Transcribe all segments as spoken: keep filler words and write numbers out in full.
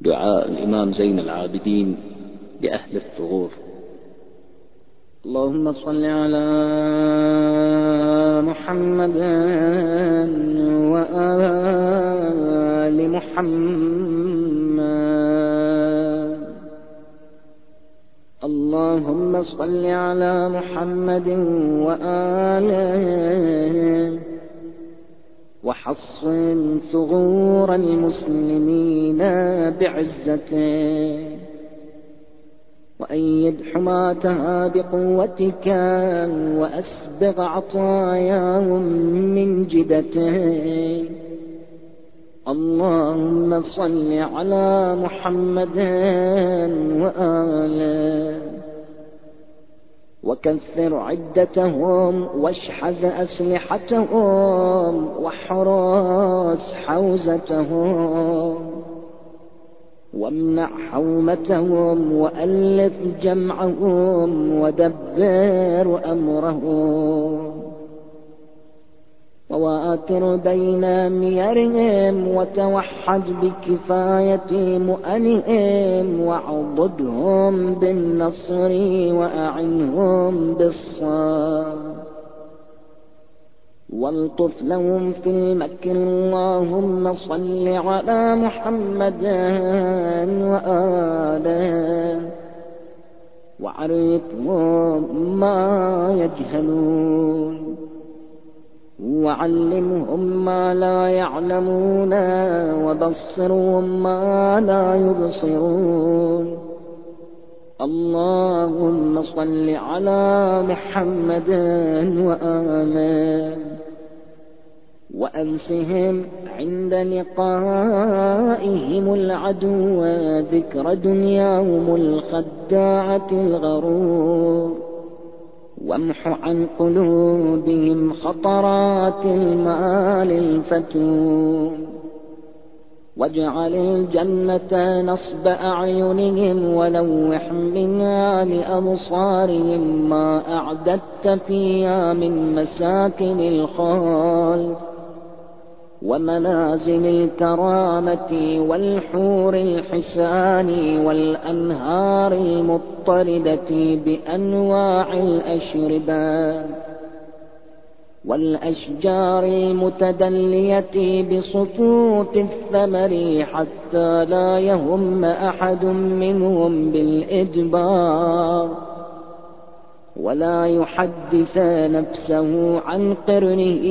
دعاء الإمام زين العابدين لأهل الثغور. اللهم صل على محمد وآل محمد. اللهم صل على محمد وآله وحصن ثغور المسلمين بعزته، وأيد حماتها بقوتك، وأسبغ عطاياهم من جدته. اللهم صل على محمد وآله وكثر عدتهم، واشحذ أسلحتهم، واحرس حوزتهم، وامنع حومتهم، وألف جمعهم، ودبر أمرهم، وواتر بين ميرهم، وتوحد بكفاية مؤنهم، واعضدهم بالنصر، وأعنهم بالصبر، والطف لهم في المكر. اللهم صل على محمد وآله وعرفهم ما يجهلون، وعلمهم ما لا يعلمون، وبصرهم ما لا يبصرون. اللهم صل على محمد وآله وأنسهم عند لقائهم العدو ذكر دنياهم الخداعة الغرور، وامح عن قلوبهم خطرات المال الفتون، واجعل الجنة نصب أعينهم، ولوح منها لأبصارهم ما أعددت فيها من مساكن الخلد ومنازل الكرامة، والحور الحسان، والأنهار المضطردة بأنواع الأشربة، والأشجار المتدلية بصفوف الثمر، حتى لا يهم أحد منهم بالإدبار، ولا يحدث نفسه عن قرنه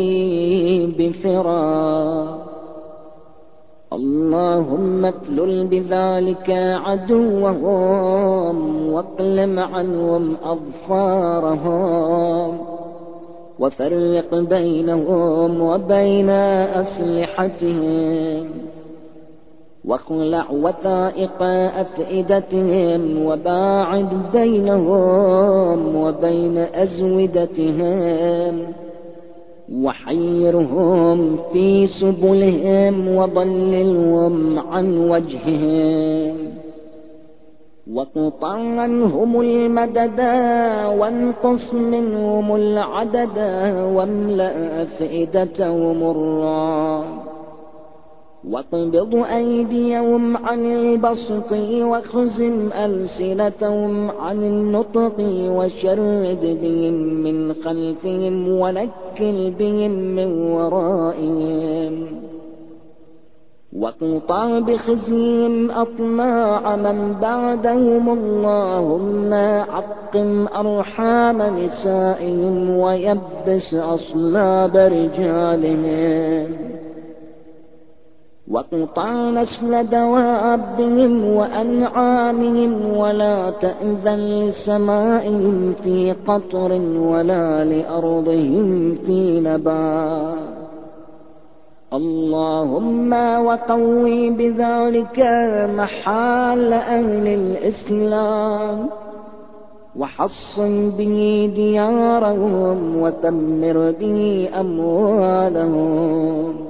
بفرار. اللهم اكلل بذلك عدوهم، واقلم عنهم أظفارهم، وفرق بينهم وبين أسلحتهم، واخلع وثائق أفئدتهم، وباعد بينهم وبين أزودتهم، وحيرهم في سبلهم، وضللهم عن وجههم، وقطع عنهم المدد، وانقص منهم العدد، واملأ أفئدتهم الرعب، واقبض أيديهم عن البسط، وخزم ألسنتهم عن النطق، وشرد بهم من خلفهم، ونكل بهم من ورائهم، واقطع بخزيهم أطماع من بعدهم. اللهم عقم أرحام نسائهم، ويبس أصلاب رجالهم، واقطع نسل دوابهم وأنعامهم، ولا تأذن لسمائهم في قطر، ولا لأرضهم في نبات. اللهم وقوي بذلك محال أهل الإسلام، وحصن به ديارهم، وتمر به أموالهم،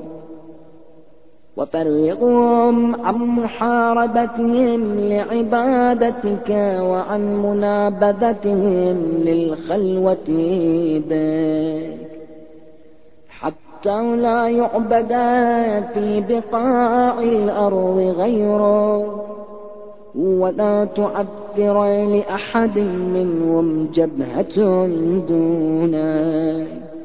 وفرغهم عن محاربتهم لعبادتك، وعن منابذتهم للخلوة بك، حتى حتى لا يعبد في بقاع الأرض غيره، ولا تعثر لأحد منهم جبهة دونه.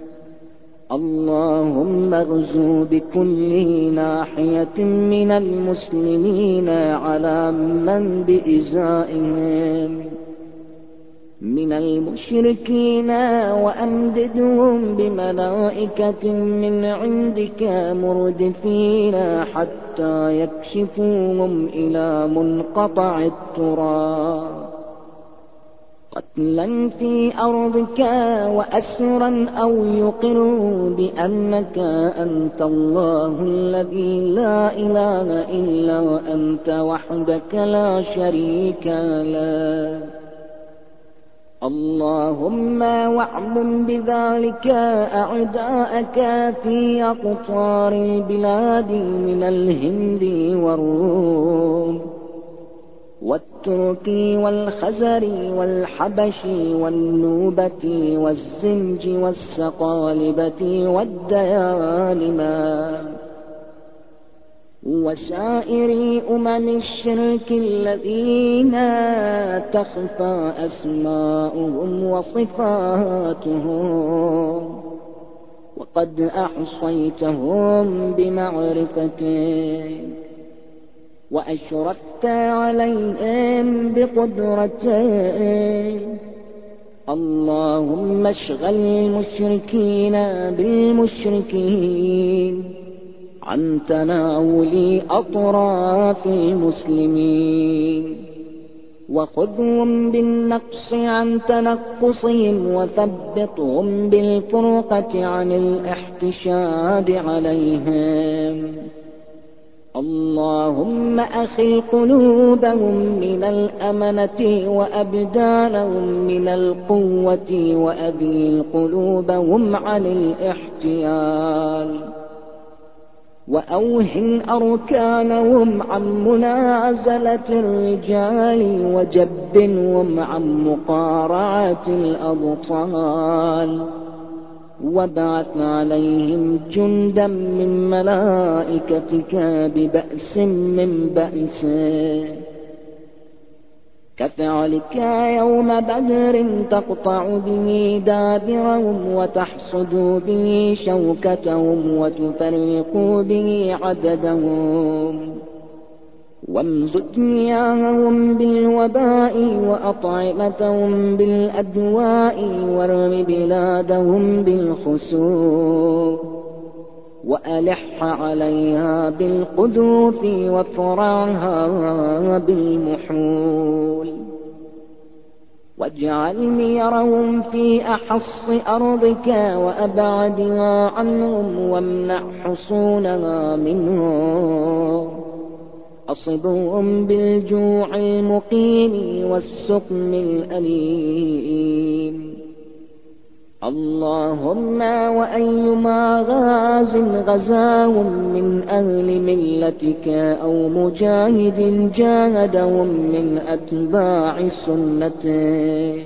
اللهم اغزو بكل ناحية من المسلمين على من بإزائهم من المشركين، وأمددهم بملائكة من عندك مردفين حتى يكشفوهم إلى منقطع التراب، قتلا في أرضك وأسرا أو يقروا بأنك أنت الله الذي لا إله إلا أنت وحدك لا شريك لك. اللهم واعلم بذلك أعداءك في أقطار البلاد من الهند والروم والترك والخزر والحبش والنوبة والزنج والسقالبة والديالمة وسائر أمم الشرك الذين تخفى أسماؤهم وصفاتهم، وقد أحصيتهم بمعرفتك وأشرفت عليهم بقدرتك. اللهم اشغل المشركين بالمشركين عن تناول أطراف المسلمين، وخذهم بالنقص عن تنقصهم، وثبطهم بالفرقة عن الاحتشاد عليهم. اللهم أخل قلوبهم من الأمنة وأبدانهم من القوة، وأذل قلوبهم عن الاحتيال، وأوهن أركانهم عن منازلة الرجال، وجبنهم عن مقارعة الأبطال، وابعث عليهم جندا من ملائكتك ببأس من بأسه، كفعلك يوم بدر تقطع به دابرهم وتحصد به شوكتهم وتفرق به عددهم، وامزج مياههم بالوباء وأطعمتهم بالأدواء، وارم بلادهم بالخسوف، وألح عليها بالقذوف، وافرعها بالمحول، واجعل ميرهم في أحص أرضك وأبعدها عنهم، وامنع حصونها منهم، أصبهم بالجوع المقيم والسقم الأليم. اللهم وأيما غاز غزاهم من أهل ملتك أو مجاهد جاهدهم من أتباع سنته،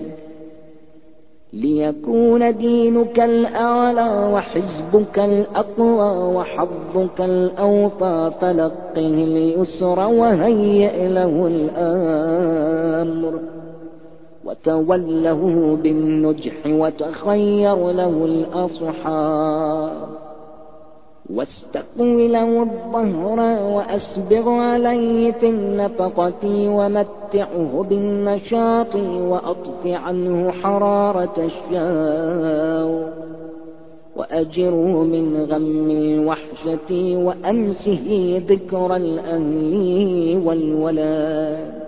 ليكون دينك الأعلى وحزبك الأقوى وحظك الأوفى، فلقه اليسر وهيئ له الأمر، وتوله بالنجح وتخير له الأصحاب، واستقوي له الظهر وأسبغ عليه في النفقة، ومتعه بالنشاط وأطف عنه حرارة الشوق، وأجره من غم الوحشة وأمسه ذكر الأهل والولد،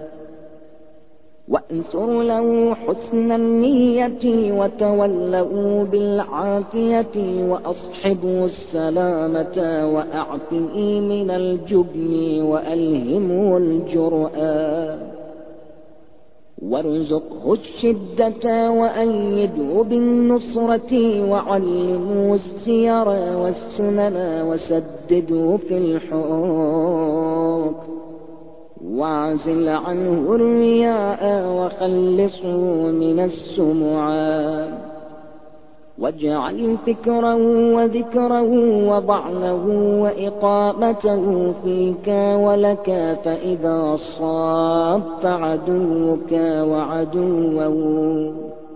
وأنصر له حسن النية وتوله بالعافية، وأصحبه السلامة وأعفه من الجبن وألهمه الجرأة، وارزقه الشدة وأيده بالنصرة، وعلمه السير والسنن وسدده في الحقوق، واعزل عنه الرياء وخلصه من السمعة، واجعل فكره وذكره وضعنه وإقامته فيك ولك، فإذا صاف عدوك وعدوه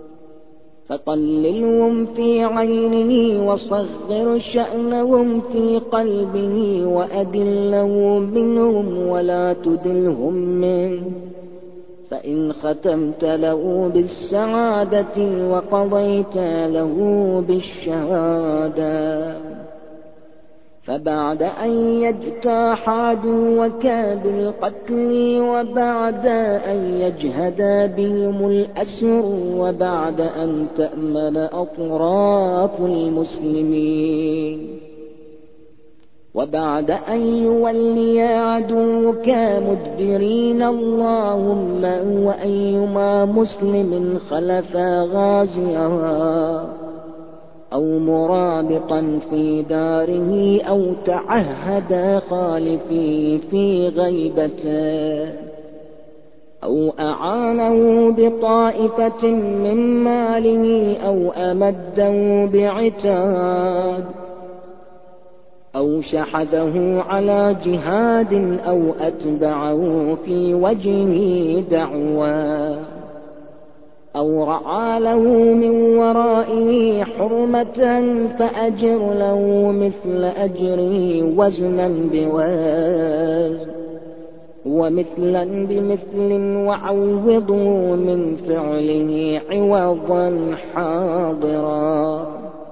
فقللهم في عينه وصغر شأنهم في قلبه، وأدلهم منهم ولا تدلهم منه، فإن ختمت له بالسعادة وقضيت له بالشهادة. فبعد أن يجتاح عدوك بالقتل، وبعد أن يجهد بهم الأسر، وبعد أن تأمن أطراف المسلمين، وبعد أن يولي عدوك مدبرين، اللهم وأيما مسلم خلف غازيها أو مرابطا في داره أو تعهد خالفي في غيبته أو أعانه بطائفة من ماله أو أمده بعتاد أو شحذه على جهاد أو أتبعه في وجهه دعوى أو رعى له من ورائه حرمة، فأجر له مثل أجره وزنا بوزن ومثلا بمثل، وعوضه من فعله عوضا حاضرا،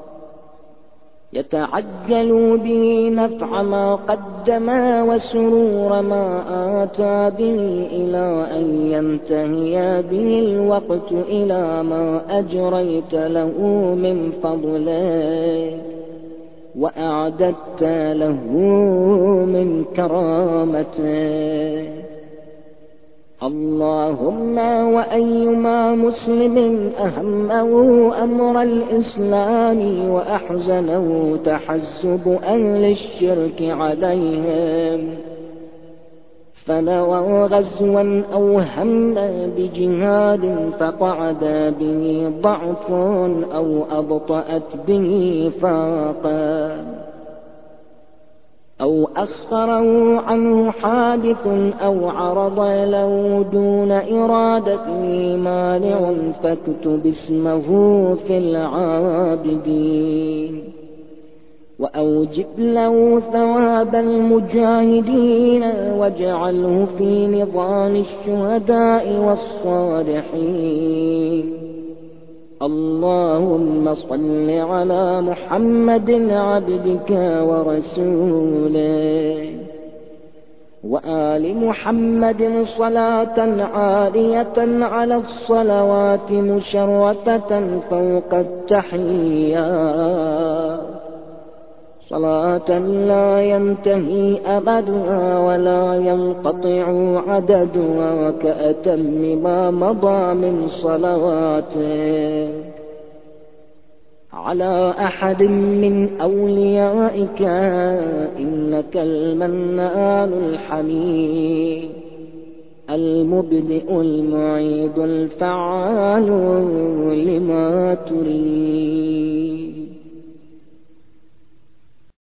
يتعجل به نفع ما قدم وسرور ما آتى به، إلى أن ينتهي به الوقت إلى ما أجريت له من فضلك وأعددت له من كرامتك. اللهم وأيما مسلم أهمه أمر الإسلام وأحزنه تحزب أهل الشرك عليهم، فنوى غزوا أو هم بجهاد فقعد به ضعف أو أبطأت به فاقا أو أخره عنه حادث أو عرض له دون إرادته مانع، فاكتب اسمه في العابدين، وأوجب له ثواب المجاهدين، واجعله في نظام الشهداء والصالحين. اللهم صل على محمد عبدك ورسولك وآل محمد صلاة عالية على الصلوات مشرفة فوق التحيات، صلاة لا ينتهي أبدها ولا ينقطع عددها، كأتم ما مضى من صلواتك على أحد من أوليائك، إنك المنان الحميد المبدئ المعيد الفعال لما تريد.